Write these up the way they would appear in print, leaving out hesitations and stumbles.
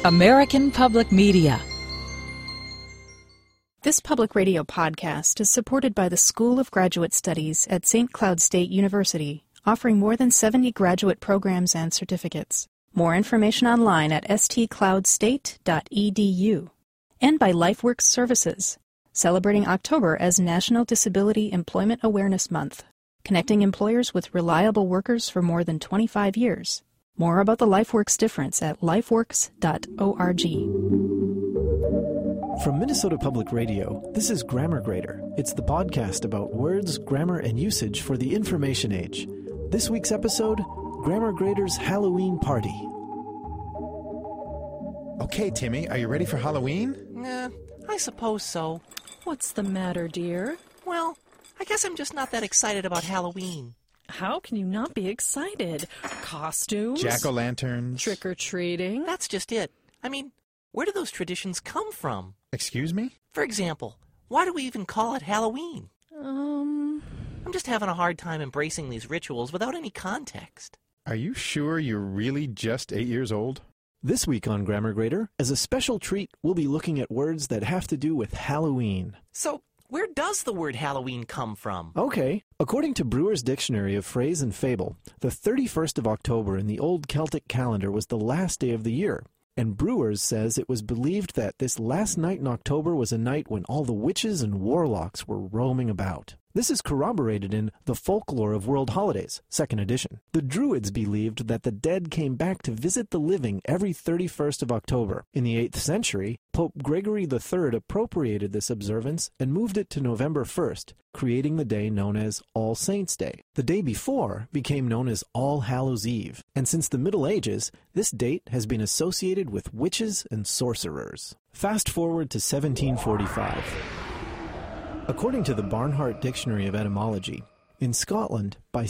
American Public Media. This public radio podcast is supported by the School of Graduate Studies at St. Cloud State University, offering more than 70 graduate programs and certificates. More information online at stcloudstate.edu. And by LifeWorks Services, celebrating October as National Disability Employment Awareness Month, connecting employers with reliable workers for more than 25 years. More about the LifeWorks difference at lifeworks.org. From Minnesota Public Radio, this is Grammar Grader. It's the podcast about words, grammar, and usage for the information age. This week's episode, Grammar Grader's Halloween Party. Okay, Timmy, are you ready for Halloween? I suppose so. What's the matter, dear? Well, I guess I'm just not that excited about Halloween. How can you not be excited? Costumes? Jack-o'-lanterns? Trick-or-treating? That's just it. I mean, where do those traditions come from? Excuse me? For example, why do we even call it Halloween? I'm just having a hard time embracing these rituals without any context. Are you sure you're really just 8 years old? This week on Grammar Grader, as a special treat, we'll be looking at words that have to do with Halloween. So, where does the word Halloween come from? Okay. According to Brewer's Dictionary of Phrase and Fable, the 31st of October in the old Celtic calendar was the last day of the year. And Brewers says it was believed that this last night in October was a night when all the witches and warlocks were roaming about. This is corroborated in The Folklore of World Holidays, 2nd edition. The Druids believed that the dead came back to visit the living every 31st of October. In the 8th century, Pope Gregory III appropriated this observance and moved it to November 1st, creating the day known as All Saints' Day. The day before became known as All Hallows' Eve, and since the Middle Ages, this date has been associated with witches and sorcerers. Fast forward to 1745. According to the Barnhart Dictionary of Etymology, in Scotland, by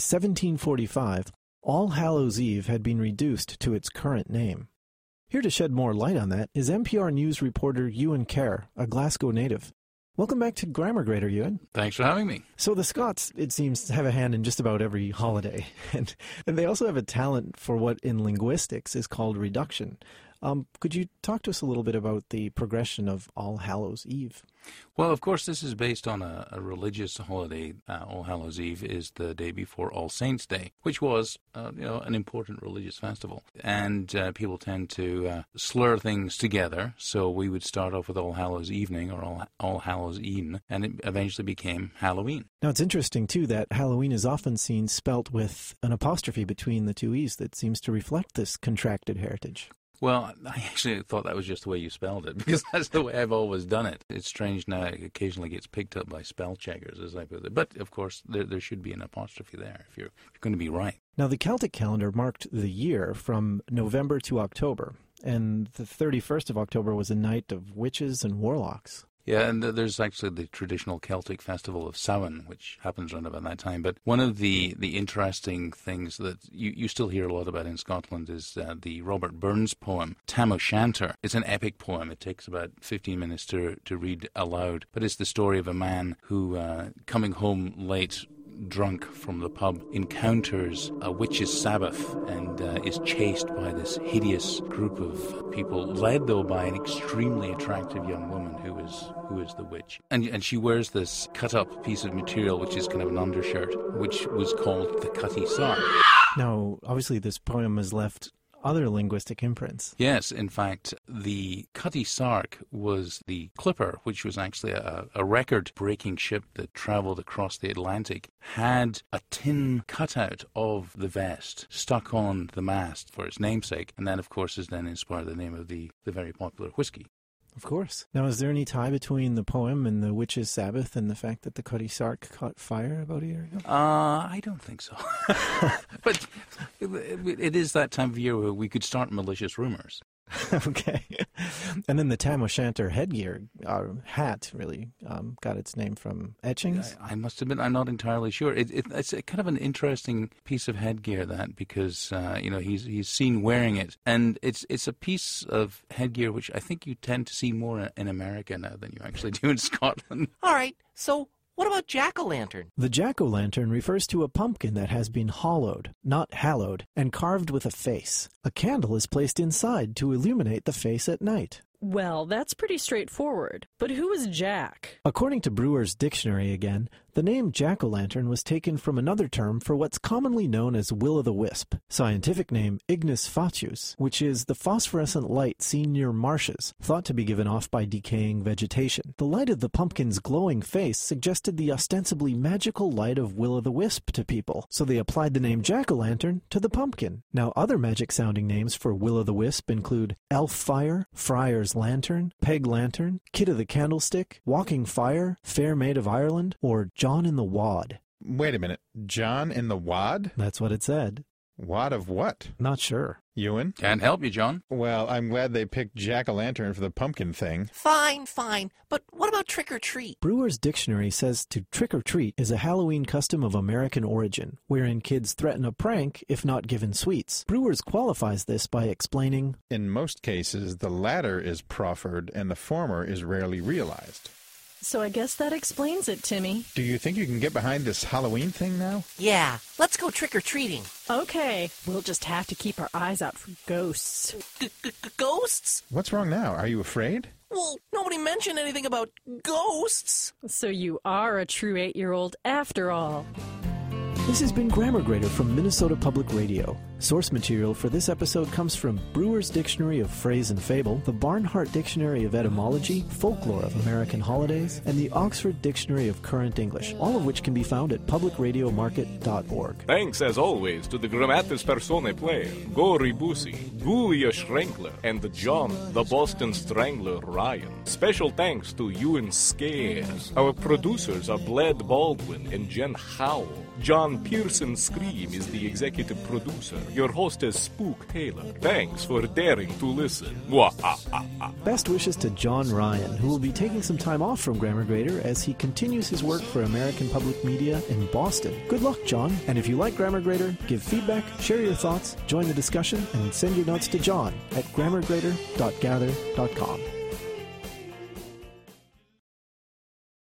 1745, All Hallows' Eve had been reduced to its current name. Here to shed more light on that is NPR News reporter Ewan Kerr, a Glasgow native. Welcome back to Grammar Grader, Ewan. Thanks for having me. So the Scots, it seems, have a hand in just about every holiday, and they also have a talent for what in linguistics is called reduction. Could you talk to us a little bit about the progression of All Hallows' Eve? Well, of course, this is based on a religious holiday. All Hallows' Eve is the day before All Saints' Day, which was, an important religious festival. And people tend to slur things together, so we would start off with All Hallows' Evening or All Hallows' Eve, and it eventually became Halloween. Now, it's interesting, too, that Halloween is often seen spelt with an apostrophe between the two E's that seems to reflect this contracted heritage. Well, I actually thought that was just the way you spelled it, because that's the way I've always done it. It's strange now it occasionally gets picked up by spell checkers, as I put it. But, of course, there should be an apostrophe there if you're going to be right. Now, the Celtic calendar marked the year from November to October, and the 31st of October was a night of witches and warlocks. Yeah, and there's actually the traditional Celtic festival of Samhain, which happens around about that time. But one of the interesting things that you still hear a lot about in Scotland is the Robert Burns poem, Tam O'Shanter. It's an epic poem. It takes about 15 minutes to read aloud. But it's the story of a man who, coming home late, drunk from the pub, encounters a witch's sabbath and is chased by this hideous group of people, led though by an extremely attractive young woman who is the witch. And she wears this cut-up piece of material, which is kind of an undershirt, which was called the cutty sark. Now, obviously this poem has left other linguistic imprints. Yes, in fact, the Cutty Sark was the Clipper, which was actually a record-breaking ship that travelled across the Atlantic, had a tin cutout of the vest stuck on the mast for its namesake, and that, of course, has then inspired the name of the very popular whiskey. Of course. Now, is there any tie between the poem and the witch's Sabbath and the fact that the Cutty Sark caught fire about a year ago? I don't think so. But it is that time of year where we could start malicious rumors. Okay. And then the Tam O'Shanter headgear, hat, really got its name from etchings? I must admit, I'm not entirely sure. It's a kind of an interesting piece of headgear, that, because, he's seen wearing it. And it's a piece of headgear which I think you tend to see more in America now than you actually do in Scotland. All right, so What about jack-o'-lantern? The jack-o'-lantern refers to a pumpkin that has been hollowed, not hallowed, and carved with a face. A candle is placed inside to illuminate the face at night. Well, that's pretty straightforward. But who is Jack? According to Brewer's Dictionary again, the name jack-o'-lantern was taken from another term for what's commonly known as will-o'-the-wisp, scientific name ignis fatuus, which is the phosphorescent light seen near marshes, thought to be given off by decaying vegetation. The light of the pumpkin's glowing face suggested the ostensibly magical light of will-o'-the-wisp to people, so they applied the name jack-o'-lantern to the pumpkin. Now, other magic-sounding names for will-o'-the-wisp include elf fire, friar's lantern, peg lantern, kid of the candlestick, walking fire, fair maid of Ireland, or John in the Wad. Wait a minute. John in the Wad? That's what it said. Wad of what? Not sure. Ewan? Can't help you, John. Well, I'm glad they picked jack-o'-lantern for the pumpkin thing. Fine. But what about trick-or-treat? Brewer's Dictionary says to trick-or-treat is a Halloween custom of American origin, wherein kids threaten a prank if not given sweets. Brewer's qualifies this by explaining, In most cases, the latter is proffered and the former is rarely realized. So I guess that explains it, Timmy. Do you think you can get behind this Halloween thing now? Yeah, let's go trick-or-treating. Okay, we'll just have to keep our eyes out for ghosts. Ghosts? What's wrong now? Are you afraid? Well, nobody mentioned anything about ghosts. So you are a true 8-year-old after all. This has been Grammar Grader from Minnesota Public Radio. Source material for this episode comes from Brewer's Dictionary of Phrase and Fable, the Barnhart Dictionary of Etymology, Folklore of American Holidays, and the Oxford Dictionary of Current English, all of which can be found at publicradiomarket.org. Thanks, as always, to the Grammatis Personae player, Gori Bussi, Julia Schrenkler, and John, the Boston Strangler, Ryan. Special thanks to Ewan Scares. Our producers are Bled Baldwin and Jen Howell. John Pearson Scream is the executive producer. Your host is Spook Taylor. Thanks for daring to listen. Best wishes to John Ryan, who will be taking some time off from Grammar Grader as he continues his work for American Public Media in Boston. Good luck, John. And if you like Grammar Grader, give feedback, share your thoughts, join the discussion, and send your notes to John at grammargrader.gather.com.